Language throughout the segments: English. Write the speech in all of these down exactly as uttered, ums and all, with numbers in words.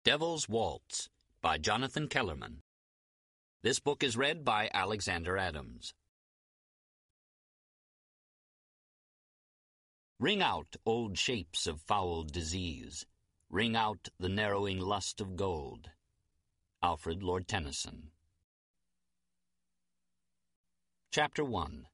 Devil's Waltz by Jonathan Kellerman. This book is read by Alexander Adams. Ring out, old shapes of foul disease. Ring out the narrowing lust of gold. Alfred Lord Tennyson. Chapter one.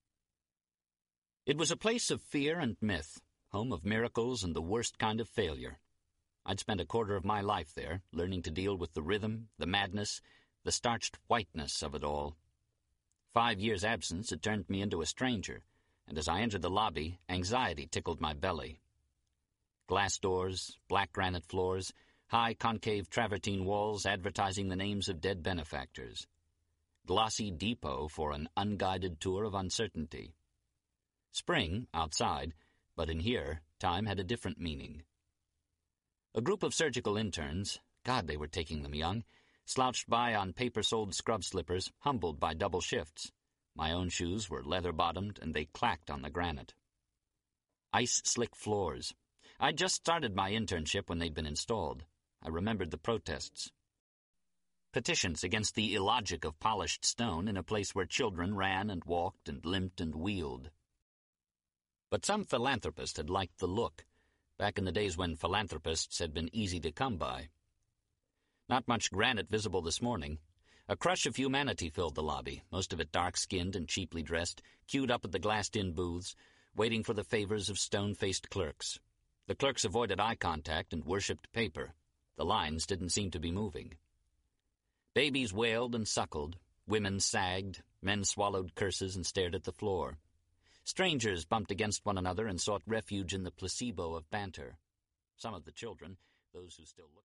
It was a place of fear and myth, home of miracles and the worst kind of failure. I'd spent a quarter of my life there, learning to deal with the rhythm, the madness, the starched whiteness of it all. Five years' absence had turned me into a stranger, and as I entered the lobby, anxiety tickled my belly. Glass doors, black granite floors, high concave travertine walls advertising the names of dead benefactors. Glossy depot for an unguided tour of uncertainty. Spring, outside, but in here, time had a different meaning. A group of surgical interns, God, they were taking them young, slouched by on paper-soled scrub slippers, humbled by double shifts. My own shoes were leather-bottomed, and they clacked on the granite. Ice-slick floors. I'd just started my internship when they'd been installed. I remembered the protests. Petitions against the illogic of polished stone in a place where children ran and walked and limped and wheeled. But some philanthropist had liked the look, back in the days when philanthropists had been easy to come by. Not much granite visible this morning. A crush of humanity filled the lobby, most of it dark-skinned and cheaply dressed, queued up at the glassed-in booths, waiting for the favors of stone-faced clerks. The clerks avoided eye contact and worshipped paper. The lines didn't seem to be moving. Babies wailed and suckled, women sagged, men swallowed curses and stared at the floor. Strangers bumped against one another and sought refuge in the placebo of banter. Some of the children, those who still looked